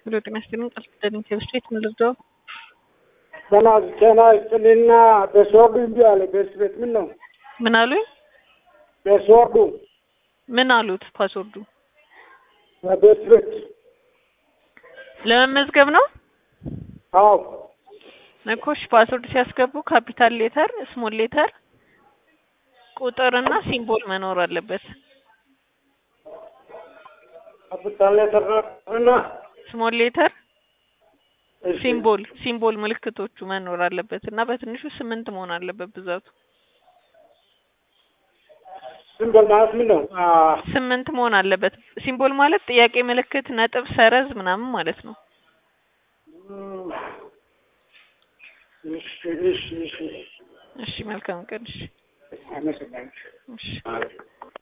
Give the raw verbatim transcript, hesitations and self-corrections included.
ብሎ ተመስገን ቀልተን ከብስቴት ምልደው ሰና ሰና ስለና በሶዱ እንዲያለ በስቤት ምን ነው ምን አሉኝ? በሶዱ ምን አሉት? ፓስወርዱ በስቤት ለመመዝገብ ነው? አዎ ነኮሽ ፓስወርድ ሲያስገቡ ካፒታል ሌተር፣ ስሞል ሌተር፣ ቁጥርና ሲምቦል መኖር አለበት። ካፒታል ሌተር እና ስሞል ሌተር ሲምቦል ሲምቦል ምልክቶቹ መኖር አለበት እና በትንሹ ስምንት መሆን አለበት ብዛቱ። ሲምቦል ማለት ምን ነው? ስምንት መሆን አለበት። ሲምቦል ማለት ጥያቄ ምልክት፣ ነጥብ፣ ሰረዝ ምናምን ማለት ነው። እሺ እሺ እሺ እሺ መልካም ቀን። እሺ አመሰግናለሁ። እሺ